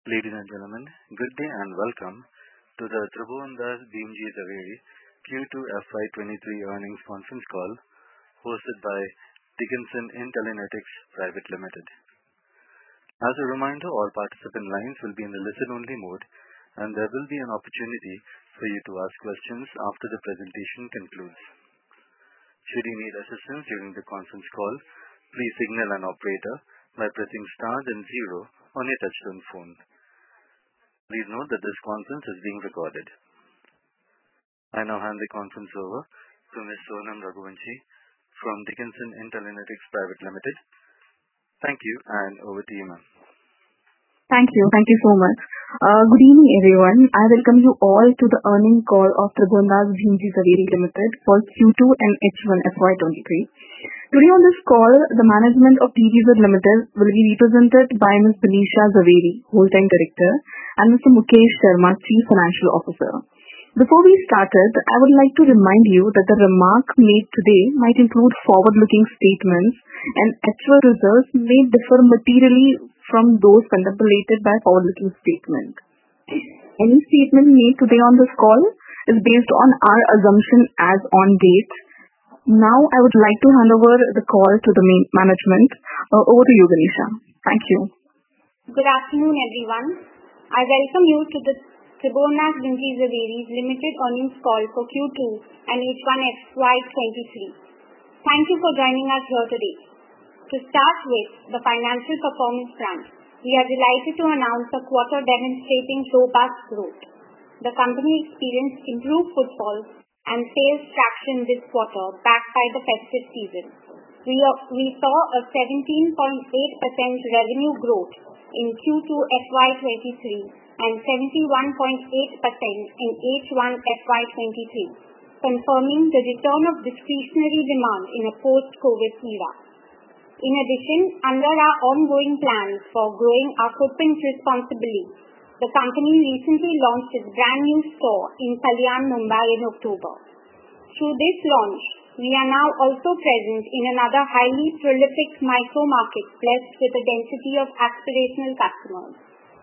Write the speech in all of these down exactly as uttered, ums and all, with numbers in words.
Ladies and gentlemen, good day and welcome to the Tribhuvandas Bhimji Zaveri Q two F Y twenty-three earnings conference call hosted by Dickenson Intellinetics Private Limited. As a reminder, all participant lines will be in the listen-only mode, and there will be an opportunity for you to ask questions after the presentation concludes. Should you need assistance during the conference call, please signal an operator by pressing star then zero on your touchtone phone. Please note that this conference is being recorded. I now hand the conference over to Miz Sonam Raghuvanshi from Dickenson Intellinetics Private Limited. Thank you, and over to you, ma'am. Thank you. Thank you so much. Uh, good evening, everyone. I welcome you all to the earnings call of Tribhuvandas Bhimji Zaveri Limited for Q two and H one F Y twenty-three. Today on this call, the management of T V Z Limited will be represented by Miz Benisha Zaveri, Whole-time Director, and Mister Mukesh Sharma, Chief Financial Officer. Before we started, I would like to remind you that the remarks made today might include forward-looking statements, and actual results may differ materially from those contemplated by forward-looking statement. Any statement made today on this call is based on our assumption as on date. Now I would like to hand over the call to the main management. Uh, over to you, Benisha. Thank you. Good afternoon, everyone. I welcome you to the Tribhuvandas Bhimji Zaveri Limited earnings call for Q two and H one F Y twenty-three. Thank you for joining us here today. To start with the financial performance front, we are delighted to announce a quarter demonstrating robust growth. The company experienced improved footfall and sales traction this quarter, backed by the festive season. We, uh, we saw a seventeen point eight percent revenue growth in Q two F Y twenty-three and seventy-one point eight percent in H one F Y twenty-three, confirming the return of discretionary demand in a post-COVID era. In addition, under our ongoing plans for growing our footprint responsibly, the company recently launched its brand new store in Kalyan, Mumbai in October. Through this launch, we are now also present in another highly prolific micro market blessed with a density of aspirational customers.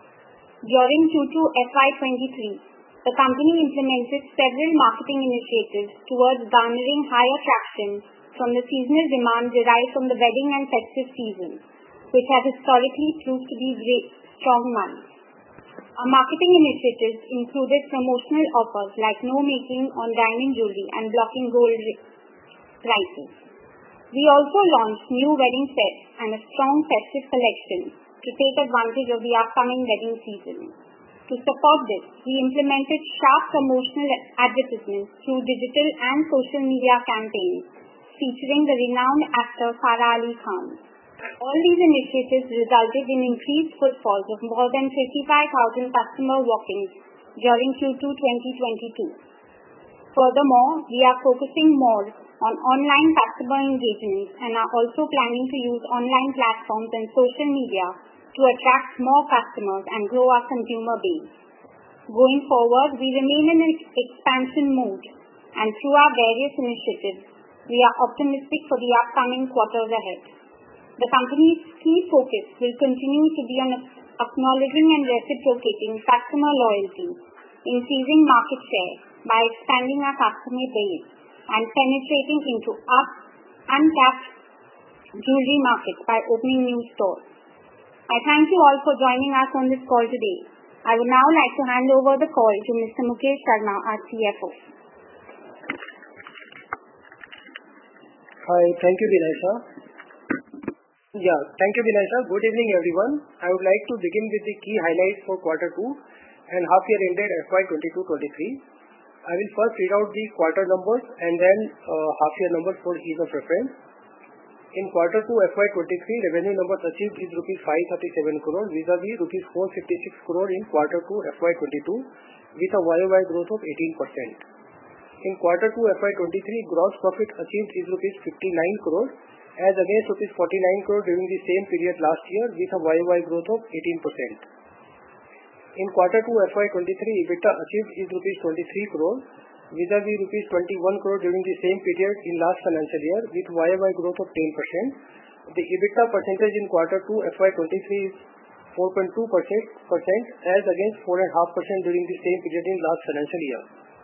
During Q two F Y twenty-three, the company implemented several marketing initiatives towards garnering higher traction from the seasonal demand derived from the wedding and festive season, which have historically proved to be great, strong months. Our marketing initiatives included promotional offers like no making on diamond jewelry and blocking gold prices. We also launched new wedding sets and a strong festive collection to take advantage of the upcoming wedding season. To support this, we implemented sharp promotional advertisements through digital and social media campaigns featuring the renowned actor Farah Ali Khan. All these initiatives resulted in increased footfalls of more than fifty-five thousand customer walk-ins during Q two twenty twenty-two. Furthermore, we are focusing more on online customer engagement and are also planning to use online platforms and social media to attract more customers and grow our consumer base. Going forward, we remain in an expansion mode, and through our various initiatives, we are optimistic for the upcoming quarters ahead. The company's key focus will continue to be on acknowledging and reciprocating customer loyalty, increasing market share by expanding our customer base, and penetrating into up untapped jewelry markets by opening new stores. I thank you all for joining us on this call today. I would now like to hand over the call to Mister Mukesh Sharma, our C F O. Hi, thank you, Benisha. Yeah, thank you, Benisha. Good evening, everyone. I would like to begin with the key highlights for quarter two and half year ended F Y twenty-two twenty-three. I will first read out the quarter numbers and then uh, half year numbers for ease of reference. In quarter two F Y twenty-three, revenue numbers achieved is rupees five thirty-seven crore vis-a-vis rupees four fifty-six crore in quarter two F Y twenty-two with a Y O Y growth of eighteen percent. In quarter two F Y twenty-three, gross profit achieved is rupees fifty-nine crore as against rupees forty-nine crore during the same period last year with a Y O Y growth of eighteen percent. In quarter two F Y twenty-three, EBITDA achieved is rupees twenty-three crore vis-a-vis rupees twenty-one crore during the same period in last financial year with Y O Y growth of ten percent. The EBITDA percentage in quarter two F Y twenty-three is four point two percent as against four point five percent during the same period in last financial year.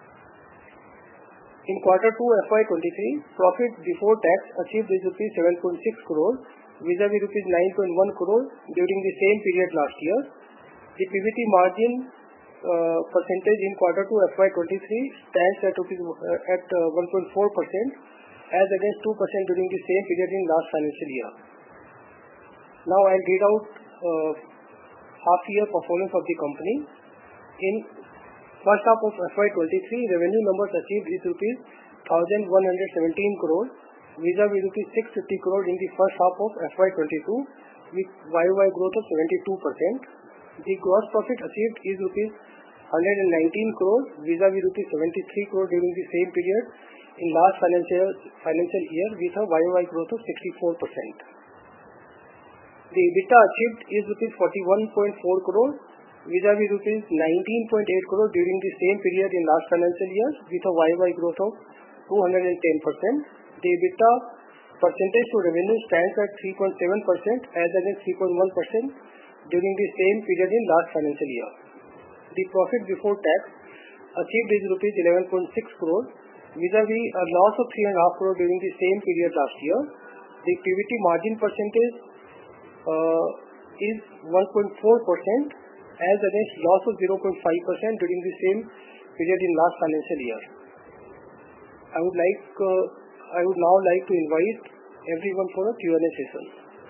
In quarter two F Y twenty-three, profit before tax achieved is rupees seven point six crore vis-a-vis rupees nine point one crore during the same period last year. The P B T margin uh, percentage in quarter two F Y twenty-three stands at, uh, at uh, one point four percent as against two percent during the same period in last financial year. Now I'll read out uh, half-year performance of the company. In first half of F Y twenty-three, revenue numbers achieved is rupees one thousand one hundred seventeen crore vis-a-vis rupees six hundred fifty crore in the first half of F Y twenty-two with Y O Y growth of seventy-two percent. The gross profit achieved is rupees one hundred nineteen crore vis-a-vis rupees seventy-three crore during the same period in last financial financial year with a Y O Y growth of sixty-four percent. The EBITDA achieved is rupees forty-one point four crore vis-a-vis rupees nineteen point eight crore during the same period in last financial year with a Y O Y growth of two hundred ten percent. The EBITDA percentage to revenue stands at three point seven percent as against three point one percent during the same period in last financial year. The profit before tax achieved is rupees eleven point six crore vis-a-vis a loss of three point five crore during the same period last year. The P B T margin percentage uh, is one point four percent as against loss of zero point five percent during the same period in last financial year. I would like uh, I would now like to invite everyone for a Q and A session.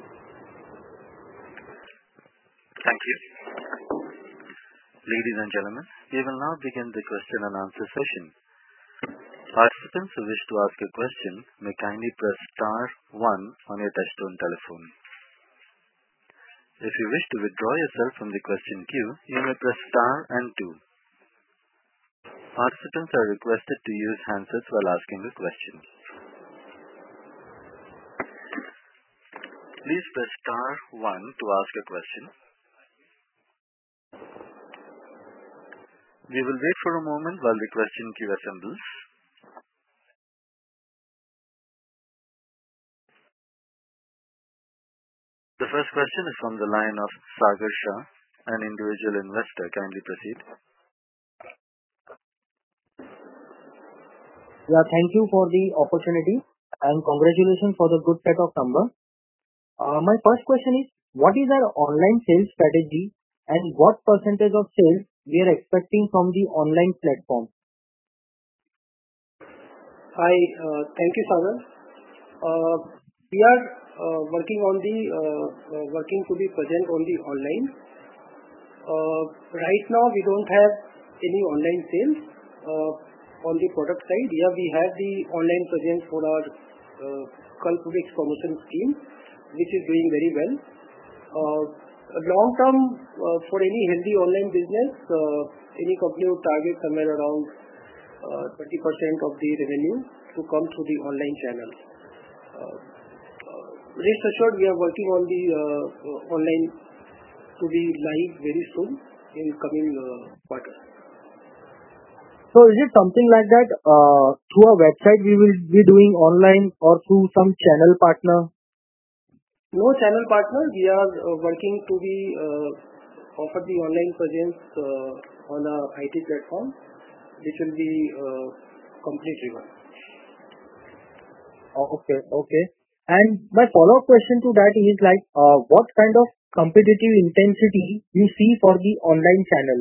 Thank you. Ladies and gentlemen, we will now begin the question and answer session. Participants who wish to ask a question may kindly press star one on your touchtone telephone. If you wish to withdraw yourself from the question queue, you may press star and two. Participants are requested to use handsets while asking a question. Please press star one to ask a question. We will wait for a moment while the question queue assembles. The first question is from the line of Sagar Shah, an individual investor. Kindly proceed. Yeah, thank you for the opportunity and congratulations for the good set of numbers. Uh, my first question is, what is our online sales strategy and what percentage of sales we are expecting from the online platform? Hi, uh, thank you, Sagar. Uh, we are uh, working on the uh, uh, working to be present on the online. Uh, right now, we don't have any online sales uh, on the product side. Yeah, we have the online presence for our uh, Kalpubix promotion scheme, which is doing very well. Uh, long term, uh, for any healthy online business, uh, any company would target somewhere around uh, twenty percent of the revenue to come through the online channel. Uh, uh, rest assured, we are working on the uh, uh, online to be live very soon in coming uh, quarter. So is it something like that uh, through a website we will be doing online or through some channel partner? No channel partner. We are uh, working to be uh, offer the online presence uh, on a I T platform, which will be uh, company driven. Okay, okay. And my follow-up question to that is like, uh, what kind of competitive intensity you see for the online channel?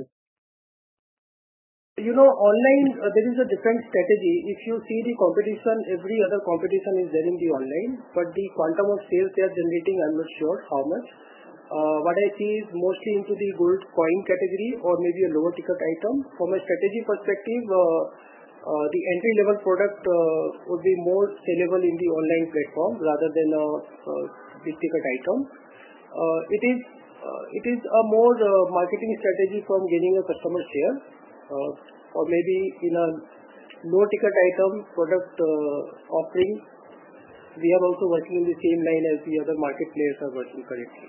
You know, online, uh, there is a different strategy. If you see the competition, every other competition is there in the online, but the quantum of sales they are generating, I'm not sure how much. Uh, what I see is mostly into the gold coin category or maybe a lower ticket item. From a strategy perspective, uh, uh, the entry level product uh, would be more sellable in the online platform rather than a, a big ticket item. Uh, it is uh, it is a more uh, marketing strategy from gaining a customer share. Uh, or maybe in a low ticket item product uh, offering, we are also working in the same line as the other market players are working currently.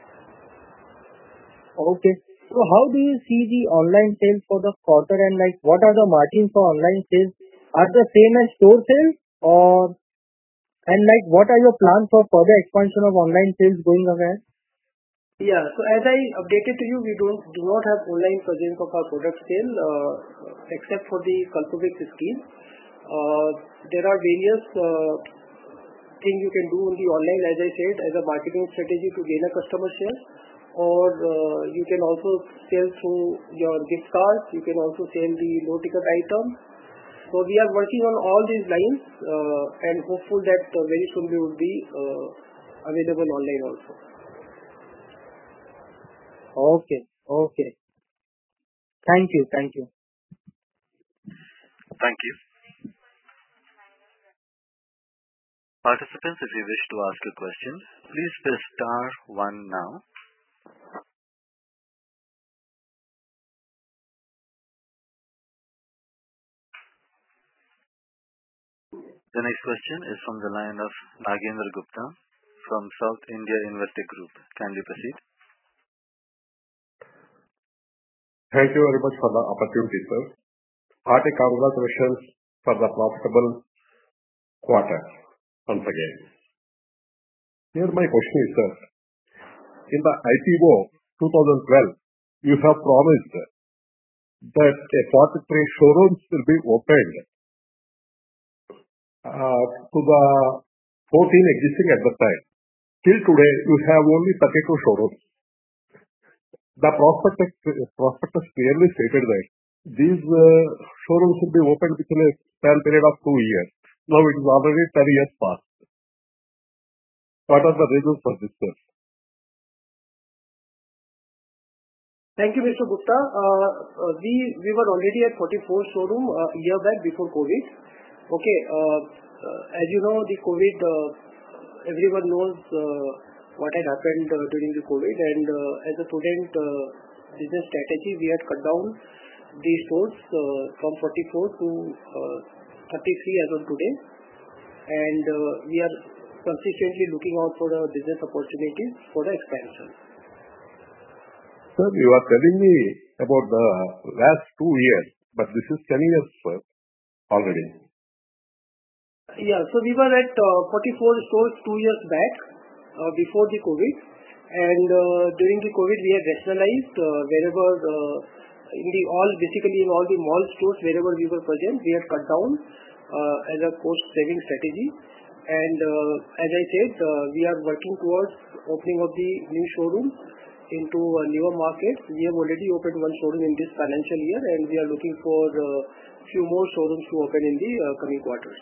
Okay. So how do you see the online sales for the quarter and like what are the margins for online sales? Are the same as store sales or and like what are your plans for further expansion of online sales going ahead? Yeah. So as I updated to you, we don't do not have online presence of our product sale uh, except for the Kalpavik scheme. Uh, there are various uh, things you can do on the online, as I said, as a marketing strategy to gain a customer share. Or uh, you can also sell through your gift cards. You can also sell the low ticket items. So we are working on all these lines uh, and hopeful that uh, very soon we will be uh, available online also. Okay. Okay. Thank you. Thank you. Thank you. Participants, if you wish to ask a question, please press star one now. The next question is from the line of Nagendra Gupta from South India Investor Group. Kindly proceed. Thank you very much for the opportunity, sir. Hearty congratulations for the profitable quarter once again. Here my question is, sir. In the I P O twenty twelve, you have promised that a forty-three showrooms will be opened uh, to the fourteen existing at the time. Till today, you have only thirty-two showrooms. The prospectus, prospectus clearly stated that these uh, showrooms will be opened within a span period of two years. Now it is already ten years past. What are the reasons for this, sir? Thank you, Mister Gupta. Uh, uh, we we were already at forty-four showroom uh, a year back before COVID. Okay, uh, uh, as you know, the COVID, uh, everyone knows uh, what had happened uh, during the COVID, and uh, as a prudent uh, business strategy, we had cut down the stores uh, from forty-four to uh, thirty-three as of today, and uh, we are consistently looking out for uh, business opportunities for the expansion. Sir, you are telling me about the last two years, but this is ten years, sir, already. Yeah, so we were at uh, forty-four stores two years back, uh, before the COVID, and uh, during the COVID we had rationalized uh, wherever, uh, in the all, basically in all the mall stores wherever we were present, we had cut down uh, as a cost saving strategy. And uh, as I said, uh, we are working towards opening of the new showrooms into uh, newer markets. We have already opened one showroom in this financial year, and we are looking for a uh, few more showrooms to open in the uh, coming quarters.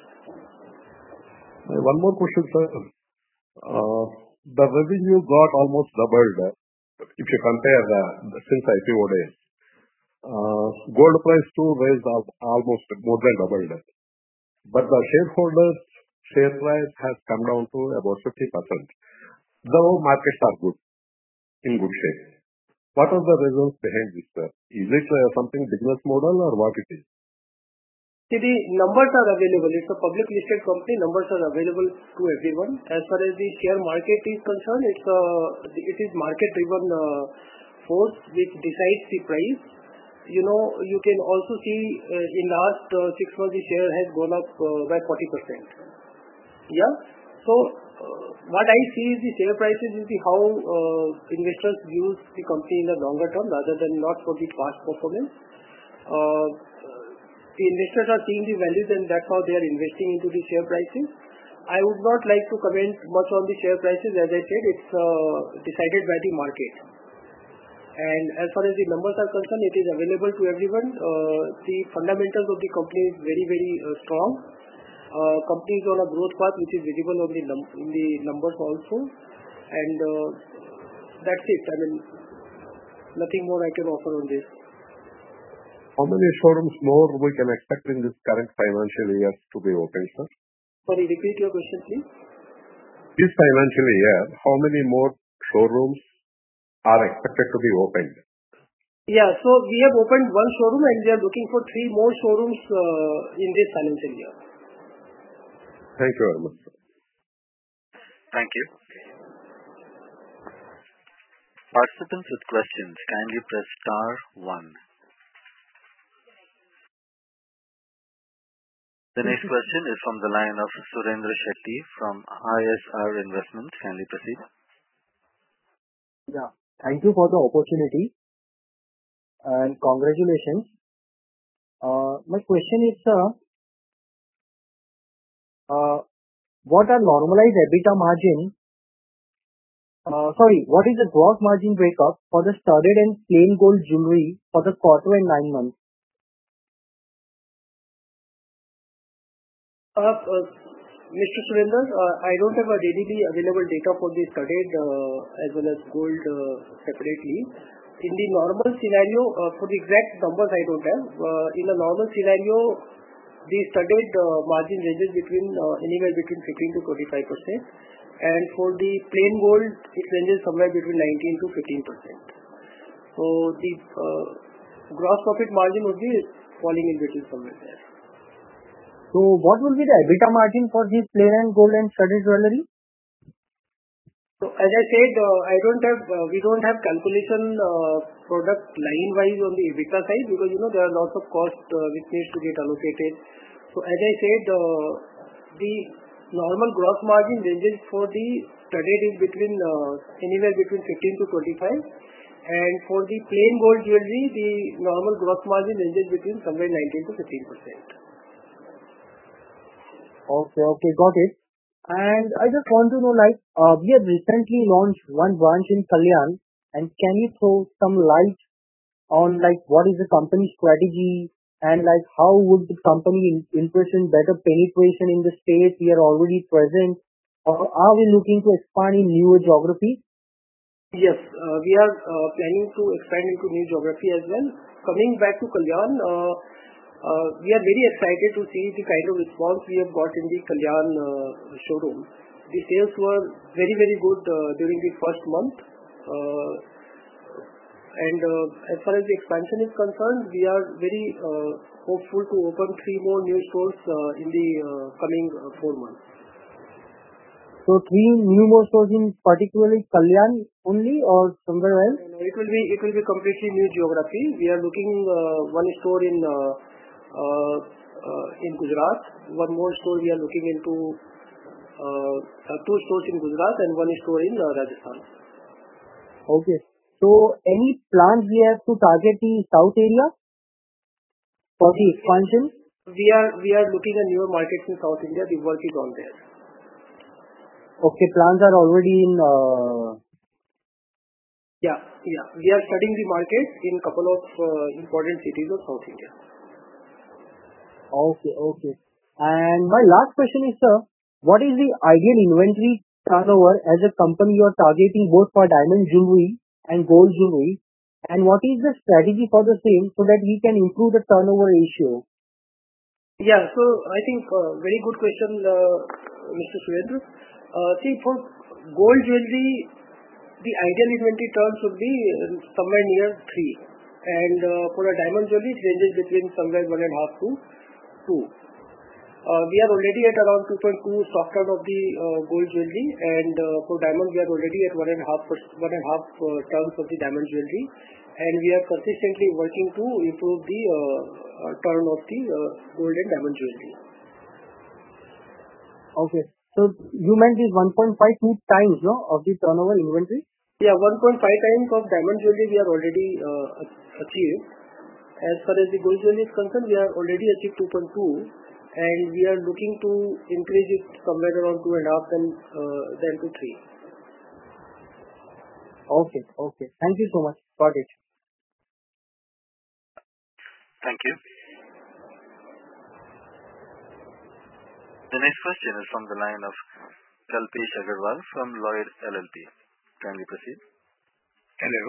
Uh, one more question, sir. Uh, the revenue got almost doubled uh, if you compare uh, since I P O days. Uh, gold price too raised al almost more than doubled. But the shareholders' share price has come down to about fifty percent. The markets are good, in good shape. What are the reasons behind this, sir? Is it uh, something business model or what it is? See, the numbers are available. It's a public listed company. Numbers are available to everyone. As far as the share market is concerned, it's a, it is market driven uh, force which decides the price. You know, you can also see uh, in last uh, six months the share has gone up uh, by forty percent. Yeah. So uh, what I see is the share prices is the how uh, investors use the company in the longer term rather than not for the past performance. Uh, the investors are seeing the values and that's how they are investing into the share prices. I would not like to comment much on the share prices. As I said, it's uh, decided by the market. And as far as the numbers are concerned, it is available to everyone. Uh, the fundamentals of the company is very, very uh, strong. Uh, company is on a growth path which is visible on the num in the numbers also. And uh, that's it. I mean, nothing more I can offer on this. How many showrooms more we can expect in this current financial year to be opened, sir? Sorry, repeat your question, please. This financial year, how many more showrooms are expected to be opened? Yeah, so we have opened one showroom and we are looking for three more showrooms uh, in this financial year. Thank you very much, sir. Thank you. Participants with questions, kindly press star one. The next question is from the line of Surendra Shetty from I S R Investments. Kindly proceed. Yeah. Thank you for the opportunity and congratulations. Uh, my question is, sir, uh, what are normalized EBITDA margin? Uh, sorry, what is the gross margin breakup for the studded and plain gold jewelry for the quarter and nine months? Uh, uh, Mister Surinder, uh, I don't have a readily available data for the studded uh, as well as gold uh, separately. In the normal scenario, uh, for the exact numbers I don't have. Uh, in a normal scenario, the studded uh, margin ranges between uh, anywhere between fifteen to twenty-five percent, and for the plain gold, it ranges somewhere between nineteen to fifteen percent. So the uh, gross profit margin would be falling in between somewhere there. So what will be the EBITDA margin for this plain and gold and studded jewelry? So as I said, uh, I don't have, uh, we don't have calculation uh, product line wise on the EBITDA side, because you know there are lots of cost uh, which needs to get allocated. So as I said, uh, the normal gross margin ranges for the studded is between uh, anywhere between fifteen to twenty-five, and for the plain gold jewelry, the normal gross margin ranges between somewhere nineteen to fifteen percent. Okay, okay, got it. And I just want to know, like, uh, we have recently launched one branch in Kalyan, and can you throw some light on, like, what is the company's strategy, and, like, how would the company in- impression better penetration in the states we are already present, or are we looking to expand in newer geographies? Yes, uh, we are uh, planning to expand into new geography as well. Coming back to Kalyan, uh, uh, we are very excited to see the kind of response we have got in the Kalyan uh, showroom. The sales were very, very good uh, during the first month. Uh, and uh, as far as the expansion is concerned, we are very uh, hopeful to open three more new stores uh, in the uh, coming uh, four months. So three new more stores in particularly Kalyan only or somewhere else? No, it will be it will be completely new geography. We are looking uh, one store in uh, uh, uh, in Gujarat. One more store we are looking into uh, uh, two stores in Gujarat and one store in uh, Rajasthan. Okay. So any plans we have to target the south area for the expansion? We are we are looking at newer markets in South India. The work is on there. Okay, plans are already in. Uh... Yeah, yeah. We are studying the market in couple of uh, important cities of South India. Okay, okay. And my last question is, sir, what is the ideal inventory turnover as a company you are targeting both for diamond jewelry and gold jewelry, and what is the strategy for the same so that we can improve the turnover ratio? Yeah, so I think uh, very good question, uh, Mister Surendra. Uh, see, for gold jewelry, the ideal inventory turns would be somewhere near three, and uh, for a diamond jewelry, it ranges between somewhere one and a half to two. Uh, we are already at around two point two stock turn of the uh, gold jewelry, and uh, for diamond, we are already at one and a half one and a half uh, turns of the diamond jewelry, and we are consistently working to improve the uh, uh, turn of the uh, gold and diamond jewelry. Okay. So you meant this one point five two times, no, of the turnover inventory? Yeah, one point five times of diamond jewelry we are already uh, achieved. As far as the gold jewelry is concerned, we are already achieved two point two, and we are looking to increase it somewhere around two and a half and uh, then to three. Okay, okay. Thank you so much. Got it. Thank you. The next question is from the line of Kalpesh Agarwal from Lloyd L L P. Kindly proceed. Hello.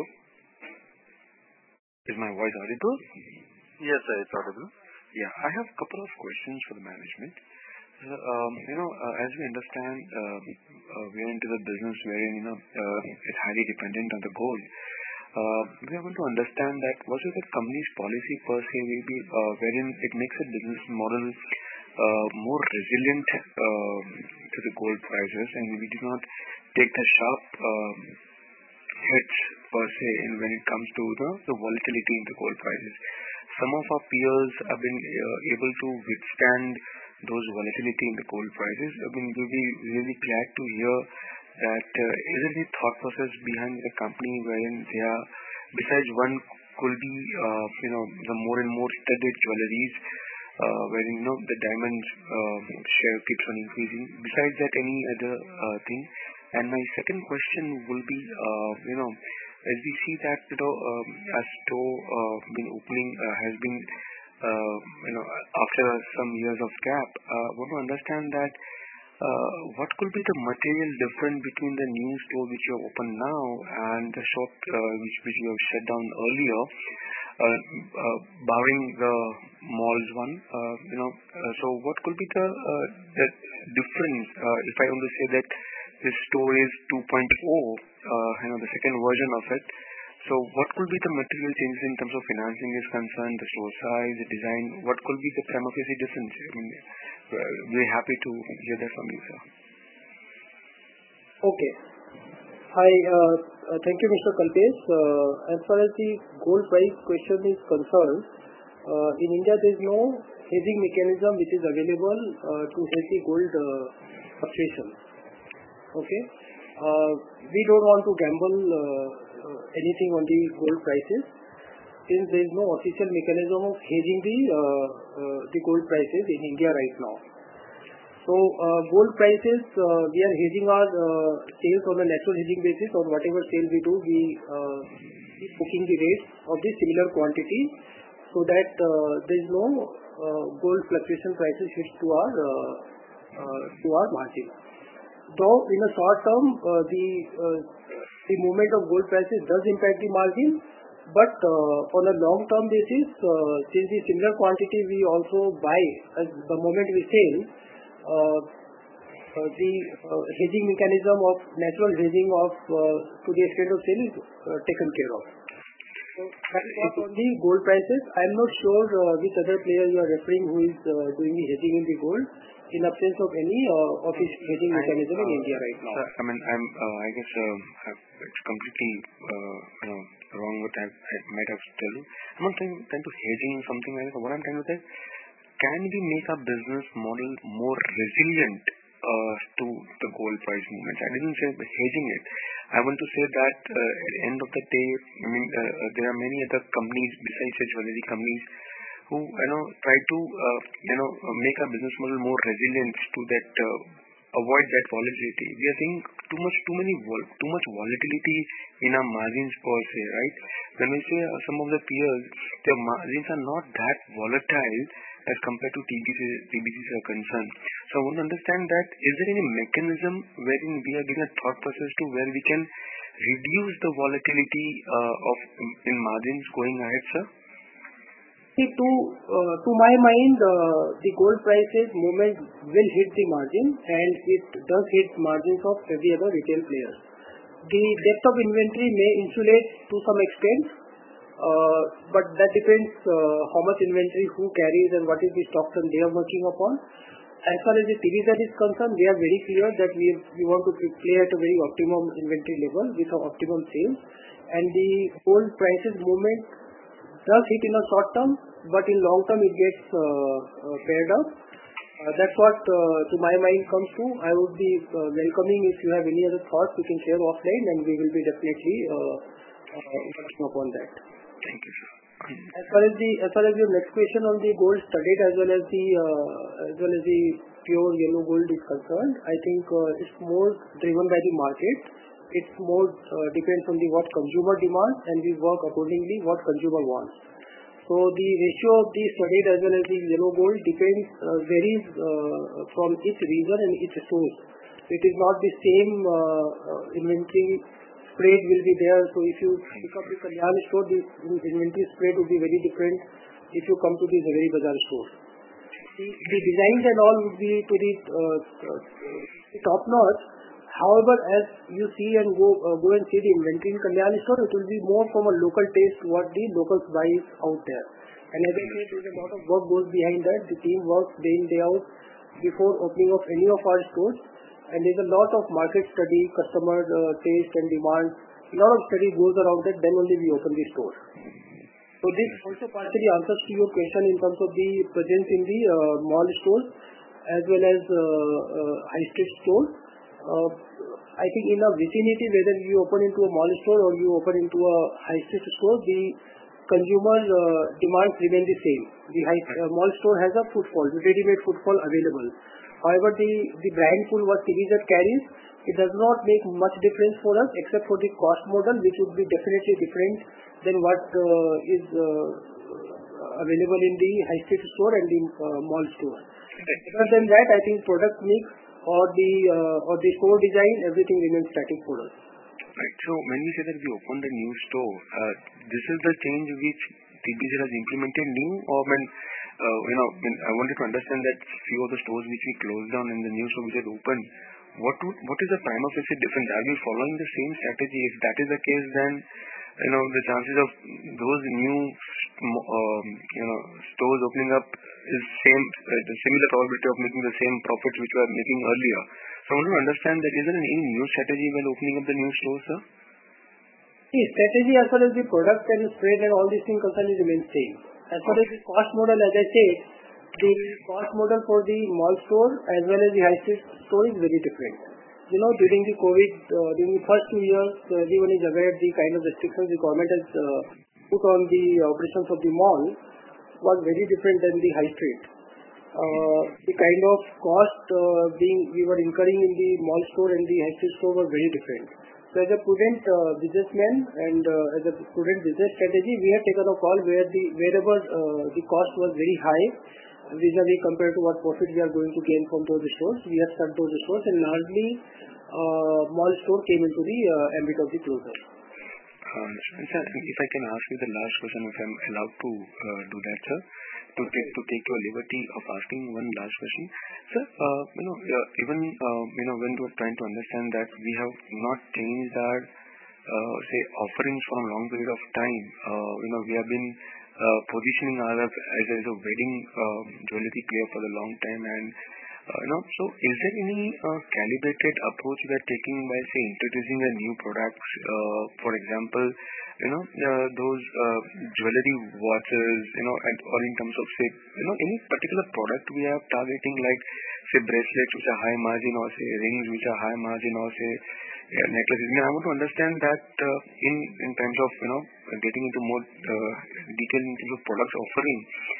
Is my voice audible? Yes, sir, it's audible. Yeah, I have a couple of questions for the management. So, um, you know, uh, as we understand, uh, uh, we are into the business wherein, you know, uh, it's highly dependent on the gold. Uh, we are going to understand that what is the company's policy per se will be, uh, wherein it makes a business model uh, more resilient uh, to the gold prices, and we do not take the sharp uh, hits per se in when it comes to the, the volatility in the gold prices. Some of our peers have been uh, able to withstand those volatility in the gold prices. I mean, we'll be really glad to hear that uh, is there any thought process behind the company wherein they are, besides one could be uh, you know the more and more studded jewelries, uh, wherein you know the diamond uh, share keeps on increasing. Besides that, any other uh, thing? And my second question will be, uh, you know, as we see that you know um, a store uh, been opening uh, has been uh, you know after some years of gap, uh, want to understand that. Uh, what could be the material difference between the new store which you have opened now and the shop uh, which, which you have shut down earlier, uh, uh, barring the malls one? Uh, you know, uh, so what could be the uh, the difference? Uh, if I want to say that this store is two point oh, uh, you know, the second version of it. So what could be the material changes in terms of financing is concerned, the store size, the design? What could be the prima facie difference? I mean, we're happy to hear that from you, sir. Okay. Hi, uh, uh, thank you, Mister Kalpesh. Uh, as far as the gold price question is concerned, uh, in India there is no hedging mechanism which is available uh, to hedge the gold uh, fluctuations. Okay. Uh, we don't want to gamble uh, uh, anything on the gold prices, since there is no official mechanism of hedging the uh, uh, the gold prices in India right now. So uh, gold prices, uh, we are hedging our uh, sales on a natural hedging basis. On whatever sale we do, we uh, keep booking the rates of the similar quantity, so that uh, there is no uh, gold fluctuation prices hits to our uh, uh, to our margin. Though in a short term, uh, the uh, the movement of gold prices does impact the margin, but uh, on a long term basis, uh, since the similar quantity we also buy as the moment we sell, uh, uh, the uh, hedging mechanism of natural hedging of uh, to the extent of sale is uh, taken care of. So that's what on the gold prices. I am not sure uh, which other player you are referring who is uh, doing the hedging in the gold, in absence of any uh, official hedging mechanism in uh, India right now. Sir, I mean, I'm, uh, I guess uh, it's completely uh, you know, wrong what I, I might have told you. I'm not trying, trying to hedging something like that. What I'm trying to say, can we make our business model more resilient uh, to the gold price movements? I didn't say hedging it. I want to say that uh, at the end of the day, I mean, uh, there are many other companies besides the jewelry companies who you know try to uh, you know make our business model more resilient to that, uh, avoid that volatility. We are seeing too much, too many, vol- too much volatility in our margins per se, right? When we say uh, some of the peers, their margins are not that volatile as compared to T B C, T B Cs are concerned. So I want to understand that is there any mechanism wherein we are giving a thought process to where we can reduce the volatility uh, of in margins going ahead, sir? See, to uh, to my mind, uh, the gold prices movement will hit the margin, and it does hit margins of every other retail player. The depth of inventory may insulate to some extent, uh, but that depends uh, how much inventory who carries and what is the stock turn they are working upon. As far as the T V Z is concerned, we are very clear that we we want to play at a very optimum inventory level with our optimum sales, and the gold prices movement does hit in a short term, but in long term it gets uh, uh, paired up. Uh, that's what uh, to my mind comes to. I would be uh, welcoming if you have any other thoughts, you can share offline, and we will be definitely uh, uh, working upon that. Thank you, sir. As far as the as far as your next question on the gold studded as well as the uh, as well as the pure yellow gold is concerned, I think uh, it's more driven by the market. It's more uh, depends on the what consumer demands, and we work accordingly what consumer wants. So the ratio of the studded as well as the yellow gold depends uh, varies uh, from each region and each source. It is not the same uh, uh, inventory spread will be there. So if you pick up the Kalyan store, the inventory spread will be very different if you come to the Zaveri Bazaar store. The, the designs and all would be to the uh, uh, top notch. However, as you see and go uh, go and see the inventory in Kalyan store, it will be more from a local taste what the locals buy out there. And as I said, there is a lot of work goes behind that. The team works day in, day out before opening of any of our stores. And there is a lot of market study, customer uh, taste and demand. A lot of study goes around that, then only we open the store. So this also partially answers to your question in terms of the presence in the uh, mall stores as well as uh, uh, high street stores. Uh, I think in a vicinity, whether you open into a mall store or you open into a high street store, the consumer uh, demands remain the same. The high, uh, mall store has a footfall, the ready-made footfall available. However, the, the brand pull what T V Z carries, it does not make much difference for us except for the cost model, which would be definitely different than what uh, is uh, available in the high street store and the uh, mall store. Other than that, I think product mix or the uh, or the store design, everything remains static for us. Right. So when we say that we opened a new store, uh, this is the change which T B Z has implemented new, or when uh, you know, when I wanted to understand that few of the stores which we closed down and the new store which had opened, what would, what is the prima facie difference? Are we following the same strategy? If that is the case, then you know the chances of those new um, you know stores opening up is same, uh, the similar probability of making the same profits which we were making earlier. So I want to understand that is there any new strategy when opening up the new stores, sir? The strategy as far as the product and spread and all these things concerned is remains same. As far as the cost model, as I said, the cost model for the mall store as well as the high street store is very different. You know, during the COVID, uh, during the first two years, uh, everyone is aware of the kind of restrictions the government has uh, put on the operations of the mall was very different than the high street. Uh, the kind of cost uh, being we were incurring in the mall store and the high street store was very different. So as a prudent uh, businessman and uh, as a prudent business strategy, we have taken a call where the wherever uh, the cost was very high vis-a-vis compared to what profit we are going to gain from those stores, we have shut those stores and largely uh, mall store came into the uh, ambit of the closure. Um, sir, if I can ask you the last question, if I'm allowed to uh, do that, sir, to take to take your liberty of asking one last question, sir. Uh, you know, uh, even uh, you know when we are trying to understand that we have not changed our uh, say offerings for a long period of time. Uh, you know, we have been uh, positioning ourselves as, as a wedding uh, jewelry player for a long time, and uh, you know, so is there any uh, calibrated approach we are taking by say introducing a new products, uh, for example, you know, uh, those uh, jewelry watches, you know, and or in terms of say, you know, any particular product we are targeting, like say bracelets which are high margin, or say rings which are high margin, or say yeah, necklaces. I mean, I want to understand that uh, in in terms of you know getting into more uh, detail in terms of products offering.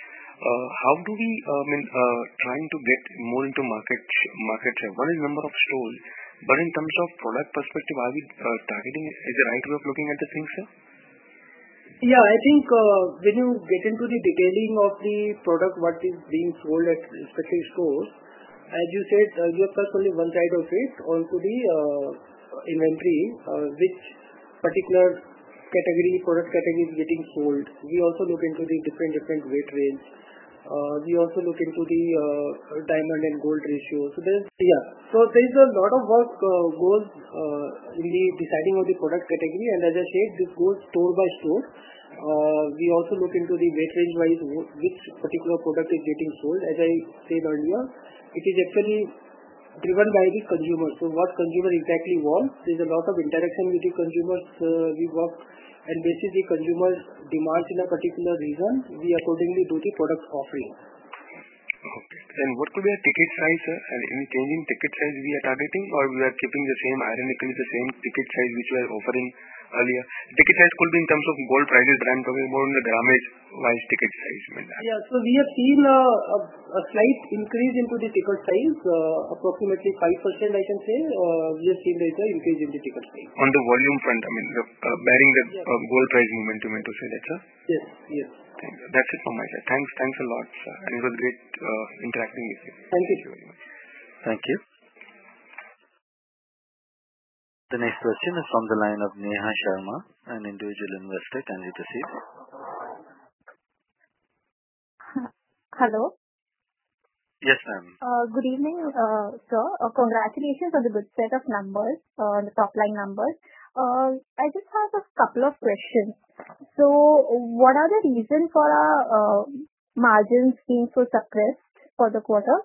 Uh, how do we, uh, I mean, uh, trying to get more into market market share? One is number of stores, but in terms of product perspective, are we uh, targeting is the right way of looking at the things, sir? Yeah, I think uh, when you get into the detailing of the product, what is being sold at respective stores, as you said, uh, you have touched only one side of it onto the uh, inventory, uh, which particular category, product category is getting sold. We also look into the different different weight range. Uh, we also look into the uh, diamond and gold ratio. So there's yeah. So there is a lot of work uh, goes uh, in the deciding of the product category, and as I said, this goes store by store. Uh, we also look into the weight range wise which particular product is getting sold. As I said earlier, it is actually driven by the consumer. So what consumer exactly wants, there is a lot of interaction with the consumers. Uh, we work and basis the consumer's demands in a particular region, we accordingly do the product offering. Okay. And what could be a ticket size, sir? And any change in ticket size we are targeting, or we are keeping the same, ironically the same ticket size which we are offering earlier? Ticket size could be in terms of gold prices, but I'm talking about in the grammage wise ticket size. Yeah, so we have seen a, a, a slight increase into the ticket size, uh, approximately five percent I can say. Uh, we have seen there is an increase in the ticket size. On the volume front, I mean, the, uh, bearing the yes. uh, gold price movement, you meant to say that, sir? Yes, yes. Thank you. That's it from my side. Thanks, thanks a lot, sir. And it was great uh, interacting with you. Thank you. Thank you very much. Thank you. The next question is from the line of Neha Sharma, an individual investor. Can you proceed? Hello. Yes, ma'am. Uh, good evening, uh, sir. Uh, congratulations on the good set of numbers, uh, the top line numbers. Uh, I just have a couple of questions. So, what are the reasons for our uh, margins being so suppressed for the quarter?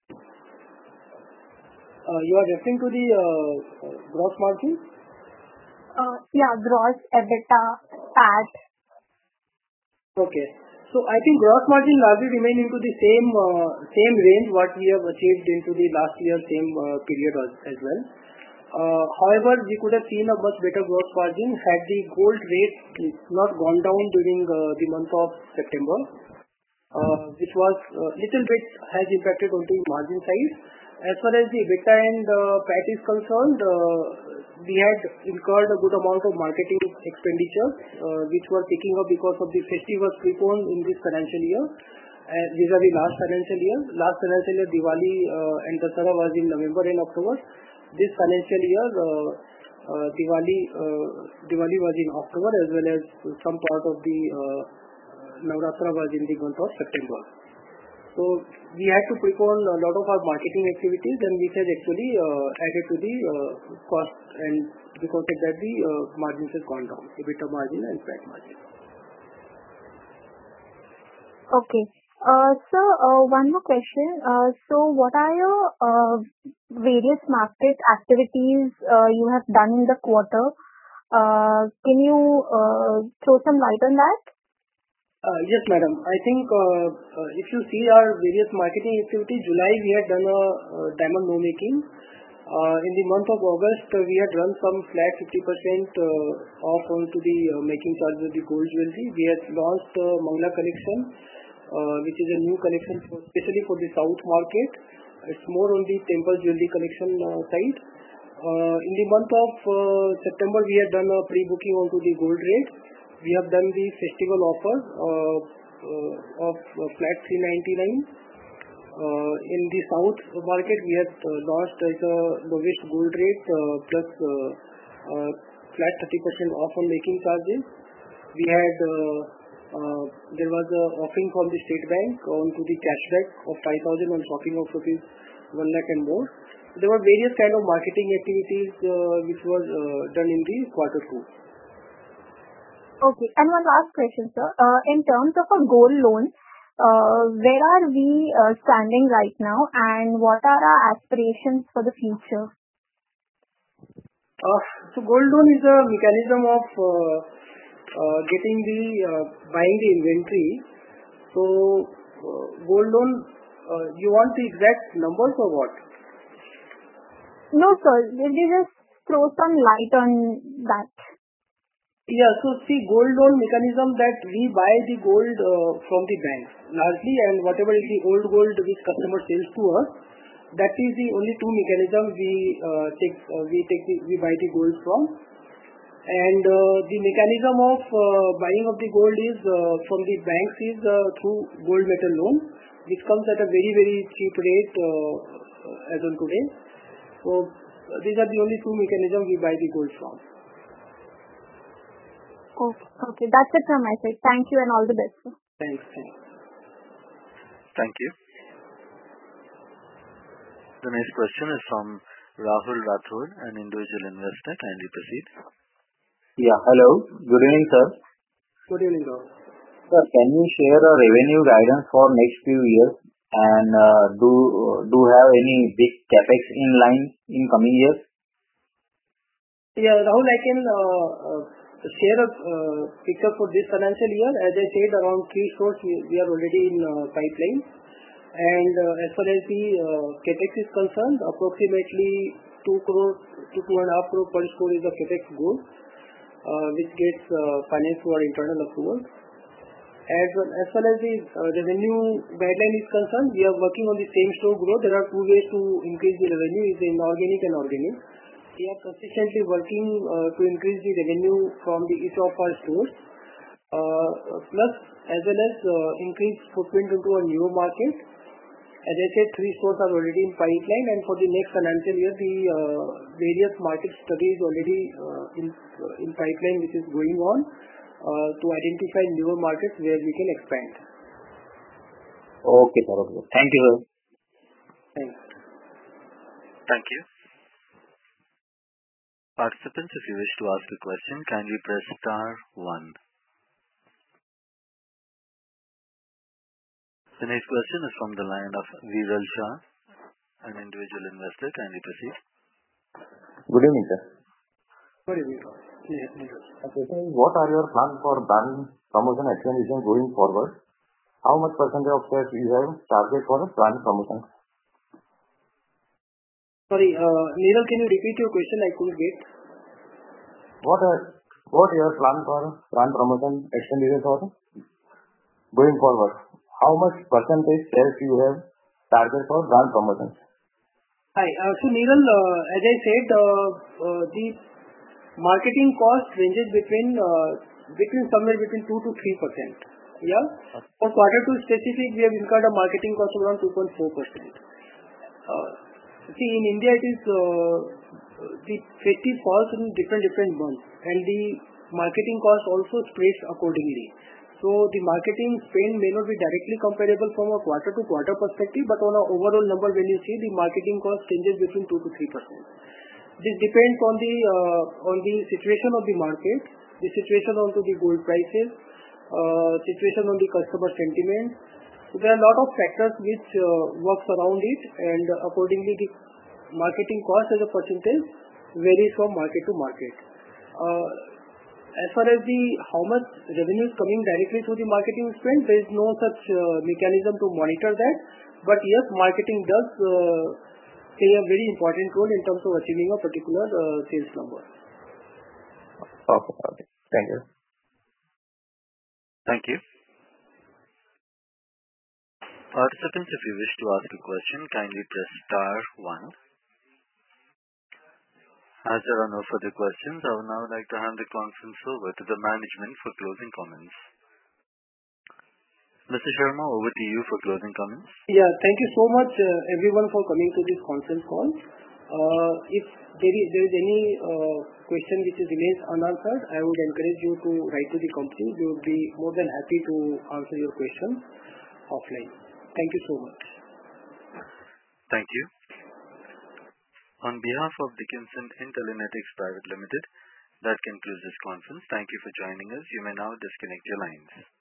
Uh, you are referring to the uh, gross margin? Uh, yeah, gross, EBITDA, P A T. Okay. So I think gross margin largely remain into the same uh, same range what we have achieved into the last year same uh, period as, as well. However, we could have seen a much better gross margin had the gold rate not gone down during the month of September, which was a little bit has impacted on the margin side. As far as the EBITDA and P A T is concerned, we had incurred a good amount of marketing expenditures, which were picking up because of the festivals preponed in this financial year vis-à-vis last financial year. Last financial year, Diwali and Dussehra was in November and October. This financial year, Diwali Diwali was in October, as well as some part of the Navratra was in the month of September. So we had to prepone a lot of our marketing activities, and which has actually added to the cost, and because of that the margins has gone down, EBITDA margin and P A T margin. Okay. Uh, so, uh, one more question. Uh, so, what are your uh, various market activities uh, you have done in the quarter? Uh, can you uh, throw some light on that? Uh, yes, madam. I think uh, uh, if you see our various marketing activities, July we had done a uh, diamond no making. Uh, in the month of August, uh, we had run some flat fifty percent uh, off onto the uh, making charges of the gold jewelry. We had launched uh, Mangla collection, uh, which is a new collection for, especially for the South market. It's more on the temple jewelry collection uh, side. Uh, in the month of uh, September, we had done a pre-booking onto the gold rate. We have done the festival offer uh, uh, of uh, flat three ninety-nine. Uh, in the South market, we had uh, launched as a lowest gold rate uh, plus uh, uh, flat thirty percent off on making charges. We had uh, uh, there was a offering from the State Bank onto the cashback of five thousand on shopping of rupees one lakh and more. There were various kind of marketing activities uh, which was uh, done in the quarter two. Okay. And one last question, sir. Uh, in terms of a gold loan, uh, where are we uh, standing right now, and what are our aspirations for the future? Uh, so gold loan is a mechanism of uh, uh, getting the uh, buying the inventory. So uh, gold loan, uh, you want the exact numbers or what? No, sir. Will you just throw some light on that? Yeah, so see, gold loan mechanism that we buy the gold uh, from the banks largely, and whatever is the old gold which customer sells to us, that is the only two mechanism we uh, take uh, we take the, we buy the gold from. And uh, the mechanism of uh, buying of the gold is uh, from the banks is uh, through gold metal loan, which comes at a very very cheap rate uh, as on today. So uh, these are the only two mechanisms we buy the gold from. Okay, okay. That's it from my side. Thank you and all the best, sir. Thanks. Thanks. Thank you. The next question is from Rahul Rathod, an individual investor. Kindly proceed. Yeah, hello. Good evening, sir. Good evening, Rahul. Sir, can you share a revenue guidance for next few years, and uh, do do have any big capex in line in coming years? Yeah, Rahul, I can uh, uh, share a uh, picture for this financial year. As I said, around three stores we, we are already in uh, pipeline. And uh, as far as the uh, capex is concerned, approximately two crore to two and a half crore per store is the capex goal, uh, which gets uh, financed through our internal approval. As well as, far as the uh, revenue guideline is concerned, we are working on the same store growth. There are two ways to increase the revenue: is the inorganic and organic. We are consistently working uh, to increase the revenue from the each of our stores, uh, plus as well as uh, increase footprint into a new market. As I said, three stores are already in pipeline, and for the next financial year, the uh, various market studies already uh, in uh, in pipeline, which is going on uh, to identify newer markets where we can expand. Okay, sir. Okay. Thank you, sir. Thanks. Thank you. Participants, if you wish to ask a question, kindly press star one. The next question is from the line of Viral Shah, an individual investor. Kindly proceed. Good evening, sir. Good evening. Okay, sir. What are your plans for brand promotion expansion going forward? How much percentage of sales you have target for the brand promotion? Sorry, Neeral, can you repeat your question? I couldn't get. What is your plan for brand promotion expenditure going forward? How much percentage sales you have target for brand promotions? Hi. Neeral, as I said, the marketing cost ranges between somewhere between two to three percent. Yeah. For quarter two specific, we have incurred a marketing cost of around two point four percent. See, in India, it is the festive falls in different different months, and the marketing cost also spreads accordingly. So the marketing spend may not be directly comparable from a quarter to quarter perspective, but on an overall number, when you see, the marketing cost ranges between two to three percent. This depends on the on the situation of the market, the situation onto the gold prices, uh, situation on the customer sentiment. So there are a lot of factors which uh, works around it, and accordingly the marketing cost as a percentage varies from market to market. Uh, as far as the how much revenue is coming directly through the marketing spend, there is no such uh, mechanism to monitor that. But yes, marketing does uh, play a very important role in terms of achieving a particular uh, sales number. Okay. Okay. Thank you. Thank you. Participants, if you wish to ask a question, kindly press star one. As there are no further questions, I would now like to hand the conference over to the management for closing comments. Mister Sharma, over to you for closing comments. Yeah, thank you so much, uh, everyone, for coming to this conference call. Uh, if there is, there is any uh, question which remains unanswered, I would encourage you to write to the company. We would be more than happy to answer your questions offline. Thank you so much. Thank you. On behalf of Dickenson Intellinetics Private Limited, that concludes this conference. Thank you for joining us. You may now disconnect your lines.